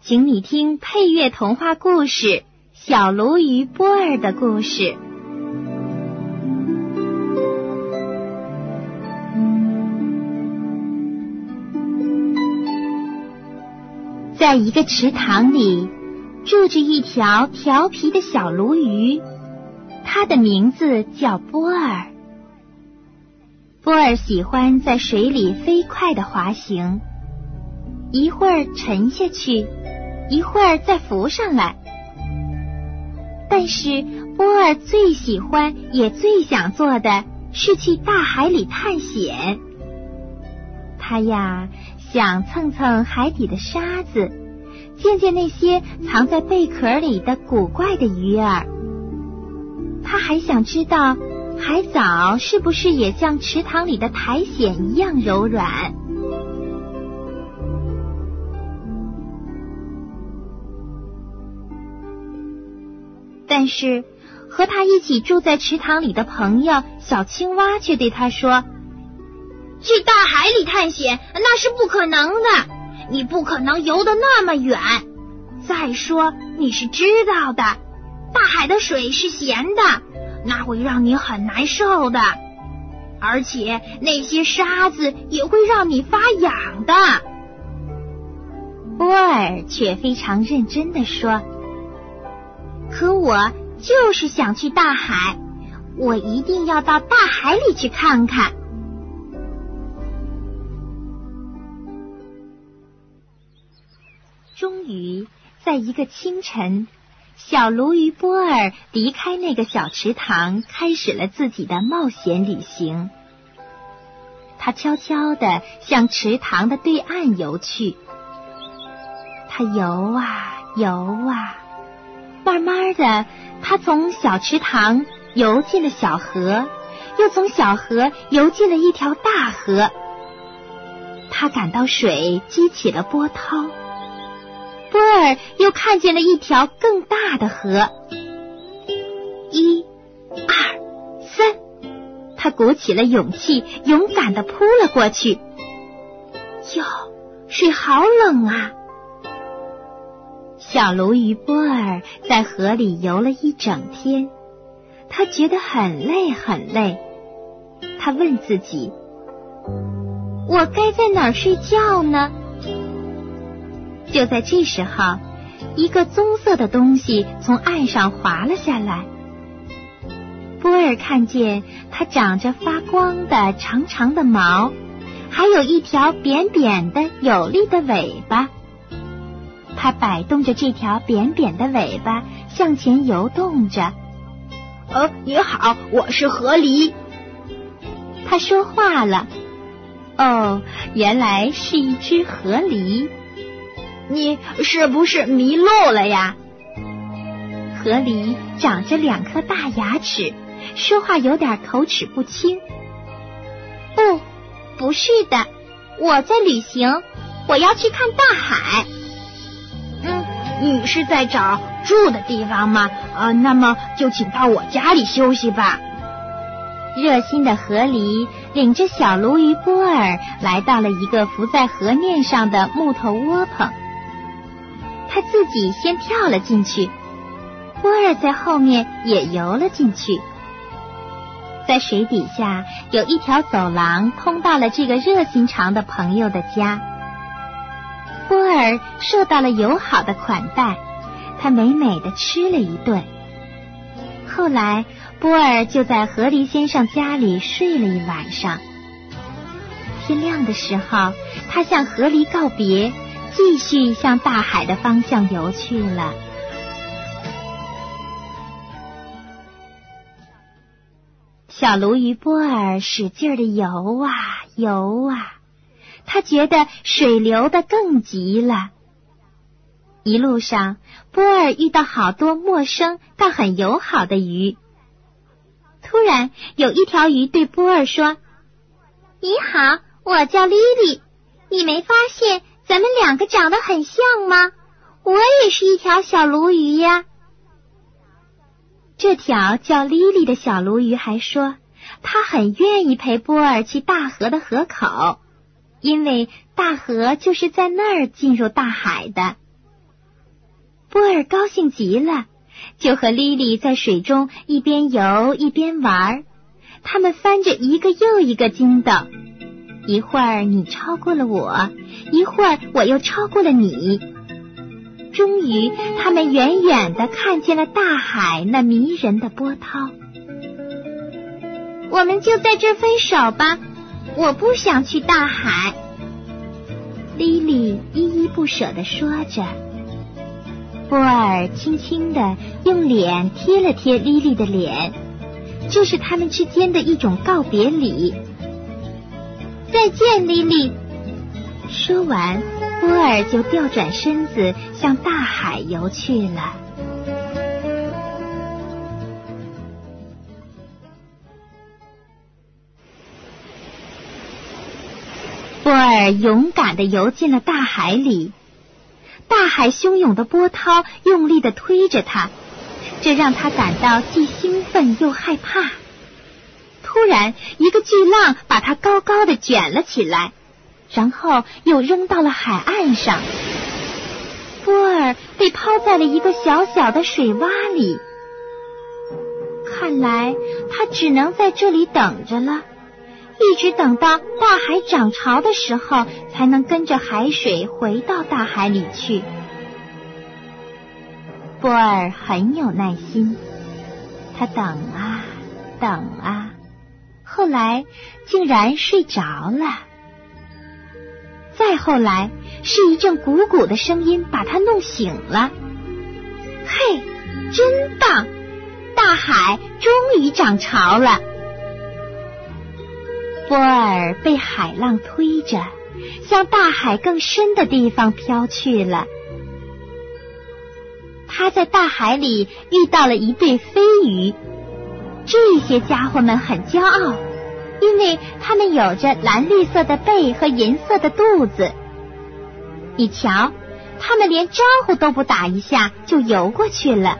请你听配乐童话故事《小鲈鱼波尔的故事》。在一个池塘里，住着一条调皮的小鲈鱼，它的名字叫波尔。波尔喜欢在水里飞快地滑行，一会儿沉下去，一会儿再浮上来。但是波尔最喜欢也最想做的是去大海里探险。他呀，想蹭蹭海底的沙子，见见那些藏在贝壳里的古怪的鱼儿。他还想知道海藻是不是也像池塘里的苔藓一样柔软。但是和他一起住在池塘里的朋友小青蛙却对他说， 去大海里探险那是不可能的，你不可能游得那么远。再说你是知道的，大海的水是咸的，那会让你很难受的，而且那些沙子也会让你发痒的。 波尔却非常认真地说，可我就是想去大海，我一定要到大海里去看看。终于在一个清晨，小鲈鱼波尔离开那个小池塘，开始了自己的冒险旅行。他悄悄地向池塘的对岸游去。他游啊游啊，慢慢的，他从小池塘游进了小河，又从小河游进了一条大河。他感到水激起了波涛。波尔又看见了一条更大的河。1、2、3，他鼓起了勇气，勇敢地扑了过去。哟，水好冷啊！小鲈鱼波尔在河里游了一整天，他觉得很累很累。他问自己，我该在哪儿睡觉呢？就在这时候，一个棕色的东西从岸上滑了下来。波尔看见它长着发光的长长的毛，还有一条扁扁的有力的尾巴。它摆动着这条扁扁的尾巴向前游动着。 你好，我是河狸。 它说话了。哦，原来是一只河狸。 你是不是迷路了呀？ 河狸长着2颗大牙齿，说话有点口齿不清。不是的，我在旅行，我要去看大海。 你是在找住的地方吗？那么就请到我家里休息吧。 热心的河狸领着小鲈鱼波尔来到了一个浮在河面上的木头窝棚。他自己先跳了进去，波尔在后面也游了进去。在水底下有一条走廊通到了这个热心肠的朋友的家。波尔受到了友好的款待，他美美地吃了一顿。后来波尔就在河狸先生家里睡了一晚上。天亮的时候，他向河狸告别，继续向大海的方向游去了。小鲈鱼波尔使劲地游啊游啊，他觉得水流得更急了。一路上，波尔遇到好多陌生但很友好的鱼。突然，有一条鱼对波尔说：“你好，我叫莉莉，你没发现咱们2个长得很像吗？我也是一条小鲈鱼呀。”这条叫莉莉的小鲈鱼还说，她很愿意陪波尔去大河的河口，因为大河就是在那儿进入大海的。 波尔高兴极了，就和莉莉在水中一边游一边玩。他们翻着一个又一个筋斗，一会儿你超过了我，一会儿我又超过了你。终于他们远远地看见了大海那迷人的波涛。 我们就在这分手吧，我不想去大海。 莉莉依依不舍地说着。波尔轻轻地用脸贴了贴莉莉的脸，这是他们之间的一种告别礼。 再见，莉莉。 说完，波尔就调转身子向大海游去了。波尔勇敢地游进了大海里，大海汹涌的波涛用力地推着他，这让他感到既兴奋又害怕。突然，一个巨浪把他高高地卷了起来，然后又扔到了海岸上。波尔被抛在了一个小小的水洼里，看来他只能在这里等着了，一直等到大海涨潮的时候，才能跟着海水回到大海里去。波尔很有耐心，他等啊等啊，后来竟然睡着了。再后来，是一阵鼓鼓的声音把他弄醒了。嘿，真棒！大海终于涨潮了。波尔被海浪推着，向大海更深的地方飘去了。他在大海里遇到了一对飞鱼，这些家伙们很骄傲，因为他们有着蓝绿色的背和银色的肚子。你瞧，他们连招呼都不打一下就游过去了。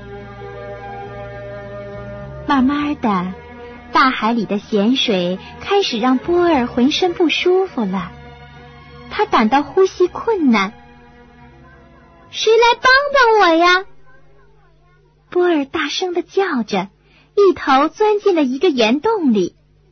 慢慢的，大海里的咸水开始让波尔浑身不舒服了，他感到呼吸困难。 谁来帮帮我呀？ 波尔大声地叫着，一头钻进了一个岩洞里。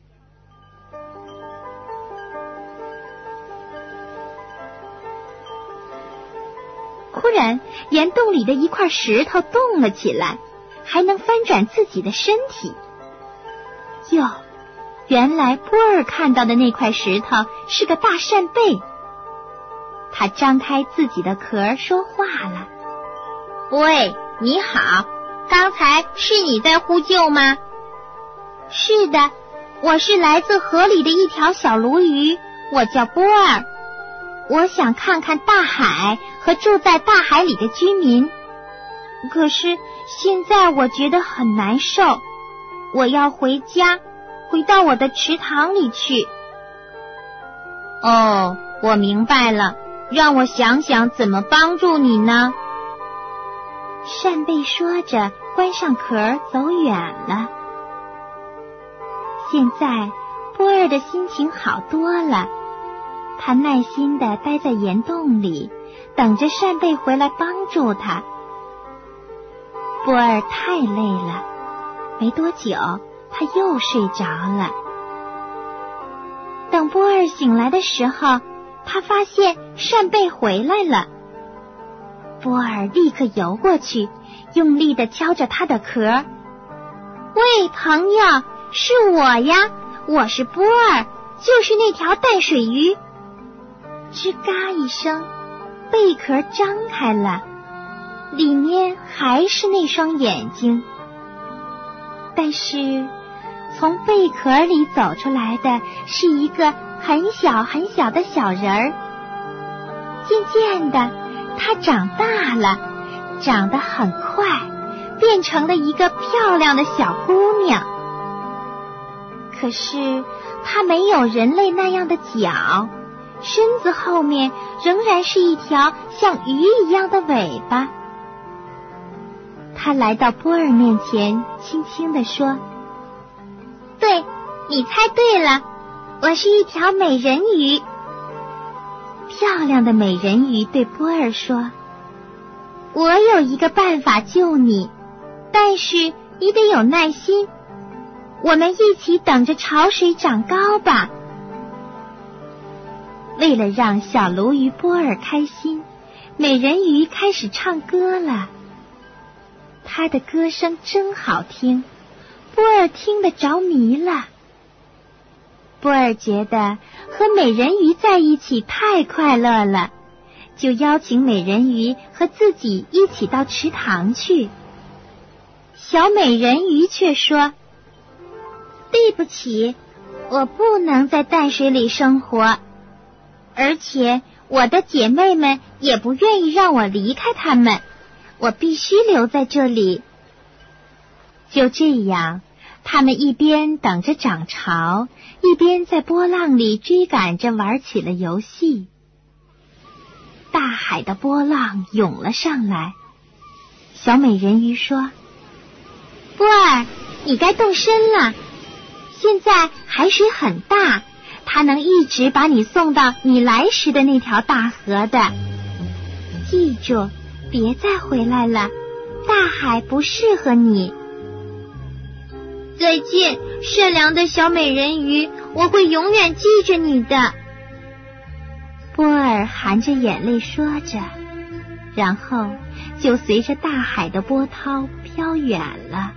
忽然，岩洞里的一块石头动了起来，还能翻转自己的身体。哟，原来波尔看到的那块石头是个大扇贝。他张开自己的壳说话了：“ 喂，你好，刚才是你在呼救吗？”“是的，我是来自河里的一条小鲈鱼，我叫波尔。我想看看大海和住在大海里的居民，可是现在我觉得很难受，我要回家，回到我的池塘里去。”“哦，我明白了，让我想想怎么帮助你呢。” 扇贝说着，关上壳走远了。现在波尔的心情好多了，他耐心地待在岩洞里，等着扇贝回来帮助他。波尔太累了，没多久他又睡着了。等波尔醒来的时候，他发现扇贝回来了。波尔立刻游过去，用力地敲着他的壳。“ 喂，朋友，是我呀，我是波尔，就是那条淡水鱼。” 吱嘎一声，贝壳张开了，里面还是那双眼睛。但是从贝壳里走出来的是一个很小很小的小人儿。渐渐的，它长大了，长得很快，变成了一个漂亮的小姑娘。可是它没有人类那样的脚，身子后面仍然是一条像鱼一样的尾巴。他来到波尔面前，轻轻地说：“ 对，你猜对了，我是一条美人鱼。” 漂亮的美人鱼对波尔说：“ 我有一个办法救你，但是你得有耐心。我们一起等着潮水长高吧。为了让小鲈鱼波尔开心，美人鱼开始唱歌了。她的歌声真好听，波尔听得着迷了。波尔觉得和美人鱼在一起太快乐了，就邀请美人鱼和自己一起到池塘去。小美人鱼却说：对不起，我不能在淡水里生活，而且我的姐妹们也不愿意让我离开她们，我必须留在这里。就这样，他们一边等着涨潮，一边在波浪里追赶着玩起了游戏。大海的波浪涌了上来，小美人鱼说：波尔，你该动身了，现在海水很大，它能一直把你送到你来时的那条大河的。记住，别再回来了，大海不适合你。 再见，善良的小美人鱼，我会永远记着你的。 波尔含着眼泪说着，然后就随着大海的波涛飘远了。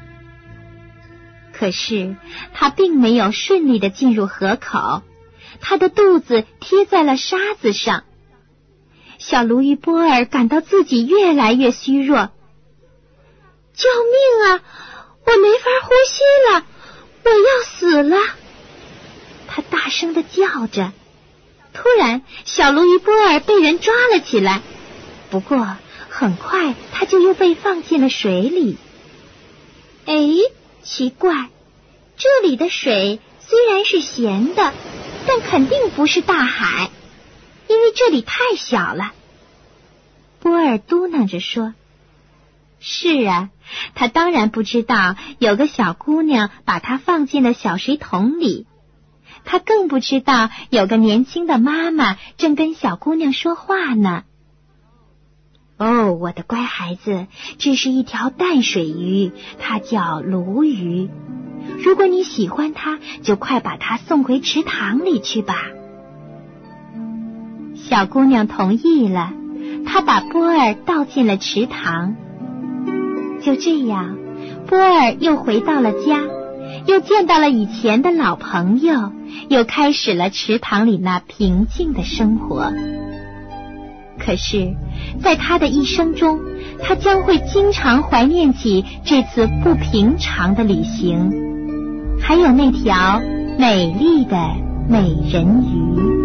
可是他并没有顺利地进入河口，他的肚子贴在了沙子上。小鲈鱼波尔感到自己越来越虚弱。 救命啊！我没法呼吸了，我要死了！ 他大声地叫着。突然，小鲈鱼波尔被人抓了起来，不过很快他就又被放进了水里。哎，奇怪，这里的水虽然是咸的，但肯定不是大海，因为这里太小了。波尔嘟囔着说：是啊，他当然不知道有个小姑娘把他放进了小水桶里，他更不知道有个年轻的妈妈正跟小姑娘说话呢。哦，我的乖孩子，这是一条淡水鱼，它叫鲈鱼。如果你喜欢它，就快把它送回池塘里去吧。小姑娘同意了，她把波尔倒进了池塘。就这样，波尔又回到了家，又见到了以前的老朋友，又开始了池塘里那平静的生活。可是在他的一生中，他将会经常怀念起这次不平常的旅行，还有那条美丽的美人鱼。